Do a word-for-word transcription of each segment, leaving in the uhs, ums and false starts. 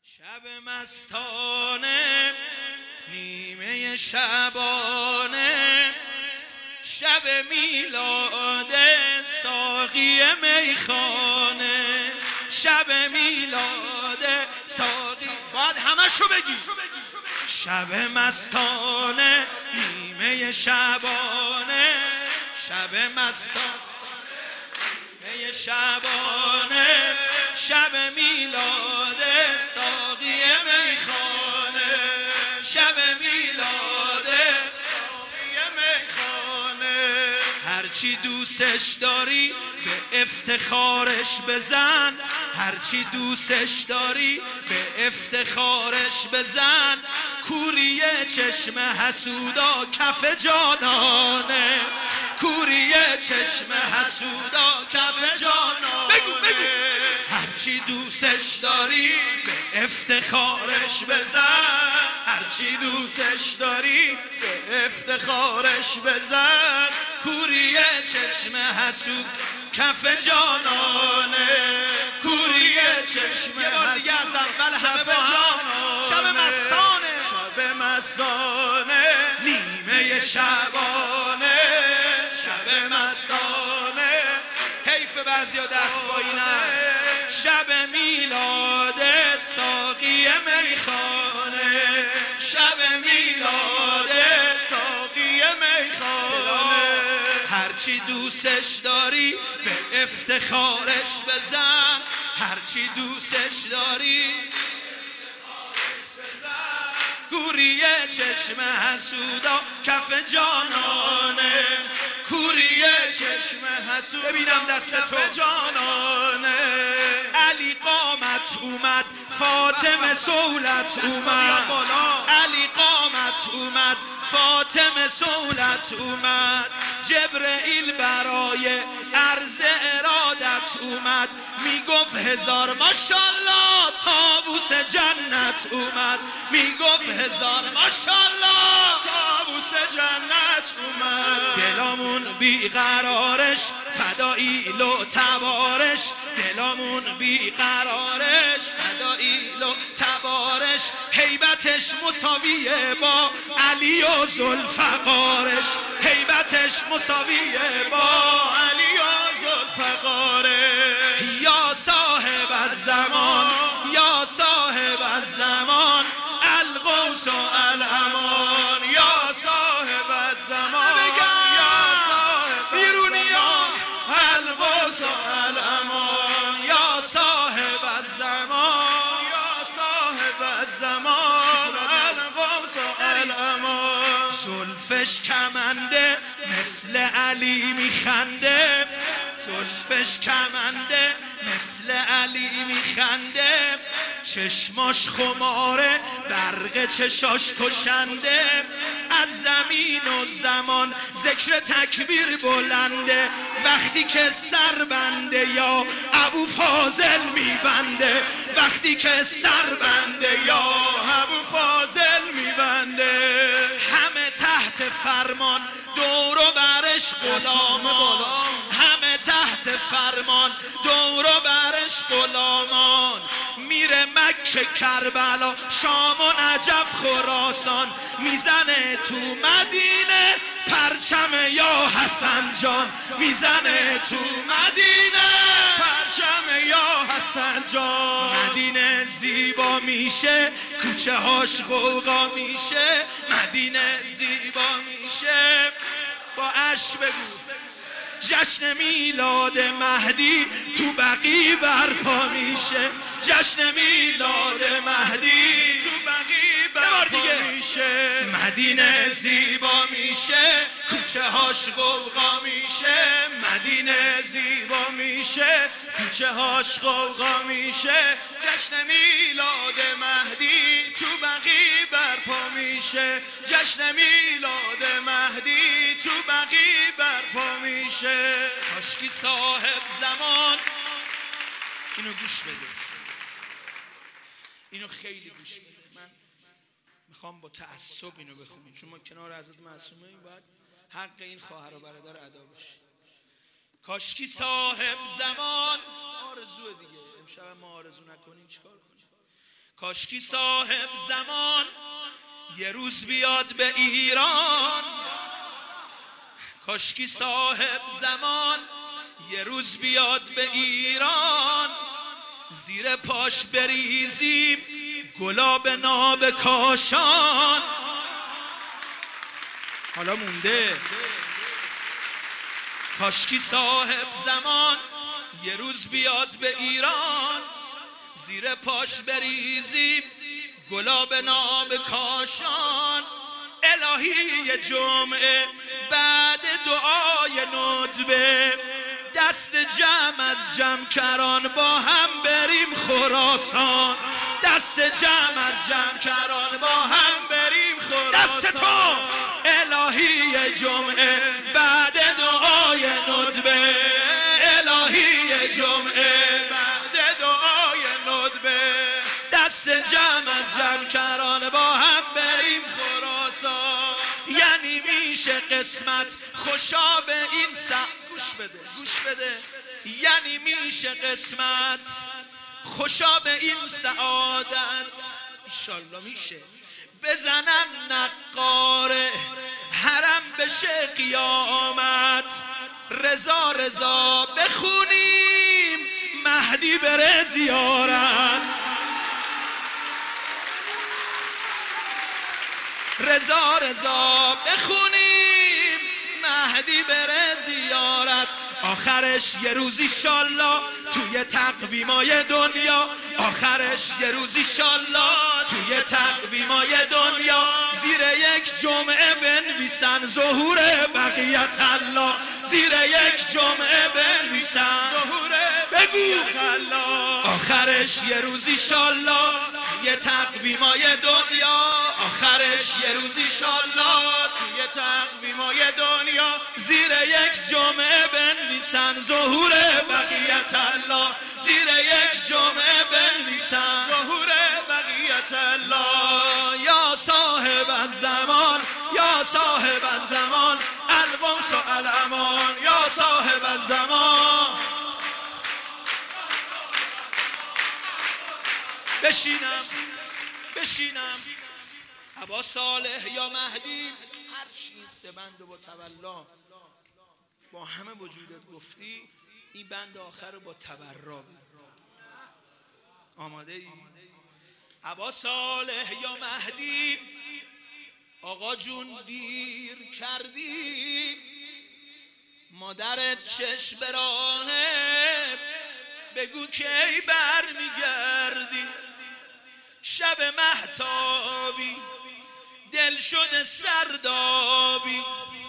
شب مستانه نیمه شبانه، شب میلاد ساقی میخانه، شب میلاد ساقی. باید همه شو بگی. شب مستانه نیمه شبانه، شب مستانه نیمه شبانه، شب میلاد ساقی میخانه، شب میلاد ساقی میخانه. هرچی دوستش داری به افتخارش بزن، هرچی دوستش داری به افتخارش بزن. کوری چشم حسودا کف جانانه، کوری چشم حسودا کف جانانه. بگو بگو. هرچی دوستش داری به افتخارش بزن، هرچی دوستش داری به افتخارش بزن. کوری چشم حسود کف جانانه، کوری چشم یه بار دیگه از اول همه با هم. شب مستانه، شب مستانه نیمه شبانه، شب مستانه. حیف بعضیا دست پایینن. شب میلاد ساقی میخانه، شب میلاد ساقی میخانه. هرچی دوستش داری به افتخارش بزن، هرچی دوستش داری کوری چشم حسودا کف جانانه، کوری چشم حسود. ببینم دست تو جانانه. علی قامت اومد، فاطمه سولت اومد، علی قامت اومد، فاطمه سولت اومد. جبرئیل برای عرض ارادت اومد، میگفت هزار ماشالله طاووس جنت اومد، میگفت هزار ماشالله طاووس جنت اومد. دلامون بیقرارش فداییل و تبارش، دلامون بیقرارش فداییل و تبارش. هیبتش مساویه با علی و ذوالفقارش، هیبتش مساویه با علی و ذوالفقارش. یا صاحب الزمان، یا صاحب الزمان، الغوث و الامان. یا صاحب الزمان، یا صاحب بیرونیا، الغوث و الامان. یا صاحب الزمان، یا صاحب الزمان، الغوث و الامان. زلفش کمنده مثل علی میخنده، زلفش کمنده مثل علی میخنده. چشماش خماره برق چشاش کشنده. از زمین و زمان ذکر تکبیر بلنده. وقتی که سر بنده یا ابو فاضل میبنده، وقتی که سر بنده یا ابو فاضل میبنده. همه تحت فرمان دور و برش غلامان، همه تحت فرمان دور و برش غلامان. میره مکه کربلا شام و نجف خراسان، میزنه تو مدینه پرچم یا حسن جان، میزنه تو مدینه پرچم یا حسن جان. مدینه زیبا میشه کوچه هاش غوغا میشه، مدینه زیبا میشه. با عشق بگو. جشن میلاد مهدی تو بقیع برپا میشه، جشن میلاد مهدی تو بقیع برپا میشه. مدینه زیبا میشه کوچه هاش غوغا میشه، مدینه زیبا میشه کوچه هاش غوغا میشه. جشن میلاد مهدی تو بقیع برپا میشه، جشن میلاد مهدی تو بقیع برپا میشه. کاشکی صاحب زمان. اینو گوش بده، اینو خیلی گوش بده. من میخوام با تعصب اینو بخونیم، چون ما کنار حضرت معصومه این باید حق این خواهر و برادر ادا بشه. کاشکی صاحب زمان. آرزوه دیگه، امشب ما آرزو نکنیم چیکار کنیم؟ کاشکی صاحب زمان یه روز بیاد به ایران، کاشکی صاحب زمان یه روز بیاد به ایران، زیر پاش بریزیم گلاب ناب کاشان. حالا مونده. کاشکی صاحب زمان یه روز بیاد به ایران، زیر پاش بریزیم گلاب ناب کاشان. الهی جمعه بعد دعای ندبه، دست جمع از جمکران با هم بریم خراسان، دست جمع از جمکران با هم بریم خراسان. دست تو الهی جمعه بعد دعای ندبه، الهی جمعه بعد دعای ندبه، دست جمع از جمکران با هم بریم خراسان. یعنی میشه قسمت خوشا به این سع گوش بده گوش بده یعنی میشه قسمت خوشا به این سعادت، انشالله میشه. بزنن نقاره حرم بشه قیامت، رضا رضا بخونیم مهدی بره زیارت، رضا رضا بخونیم مهدی بره زیارت. آخرش یه روزی شالله توی تقویمای دنیا، آخرش یه روزی شالله توی تقویمای دنیا، زیر یک جمعه بنویسن ظهور بقیت الله، زیر یک جمعه بنویسن ظهور بقیت الله. آخرش یه روزی شالله توی تقویمای دنیا، آخرش یه روزی شالله توی تقویمای دنیا، زیر یک جمعه بنویسن ظهور بقیت الله، زیر یک جمعه بنویسن ظهور بقیت الله. یا صاحب الزمان یا صاحب الزمان القمص و الامان، یا صاحب الزمان. بشینم بشینم ابا صالح یا مهدی، هر چی سه بند با تولا با همه وجودت گفتی، این بند آخر با تبرا. آماده ای؟ ابا صالح یا مهدی، آقا جون دیر کردی، مادرت چش به راهه، بگو کی بر میگردی. شب مهتابی دل شده سردابی،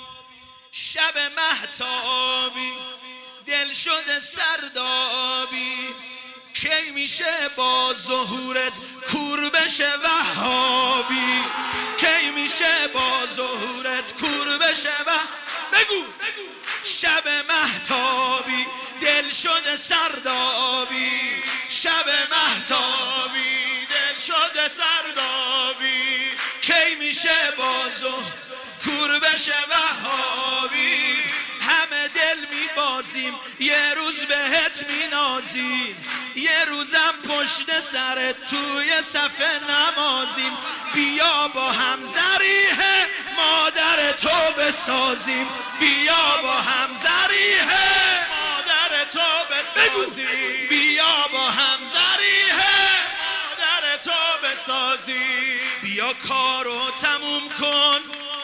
شب مهتابی دل شده سردابی، کی میشه با ظهورت کور بشه وهابی، کی میشه با ظهورت کور بشه وهابی. بگو شب مهتابی دل شده سردابی، شب مهتابی دل شده سردابی، کی میشه با ظهورت کور بشه وهابی. همه دل میبازیم یه روز بهت مینازیم، یه روزم پشت سرت توی صف نمازیم، بیا با هم ذریح مادر تو بسازیم، بیا با هم ذریح مادر تو بسازیم، بیا با هم ذریح مادر تو بسازیم. بیا کارو تموم کن،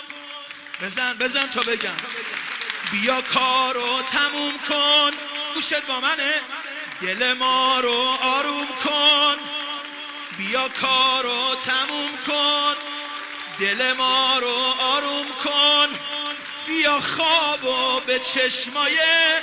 بزن بزن تا بگم، بیا کارو تموم کن، گوشت با منه، دل ما رو آروم کن، بیا کارو تموم کن، دل ما رو آروم کن، بیا خوابو به چشمای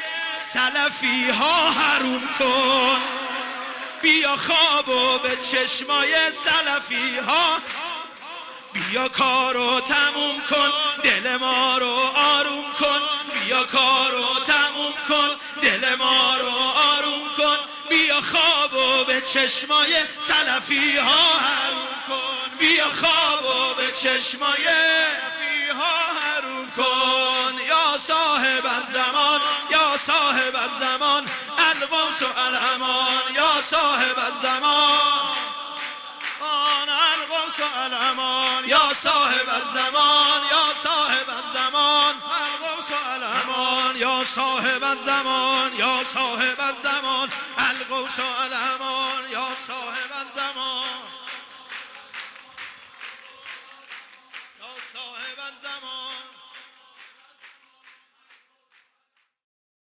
سلفی ها حروم کن، بیا خوابو به چشمای سلفی ها. بیا کارو تموم کن، دل ما رو آروم کن، بیا کارو تموم کن، دل ما رو آروم کن، بیا خوابو به چشمای سلفی ها حروم کن، بیا خوابو به چشمای سلفی ها حروم کن. یا صاحب الزمان یا صاحب الزمان القمص و الامان، یا صاحب الزمان. الغوث الامان یا صاحب الزمان یا صاحب الزمان الغوث الامان یا صاحب الزمان یا صاحب الزمان الغوث الامان یا صاحب الزمان یا صاحب الزمان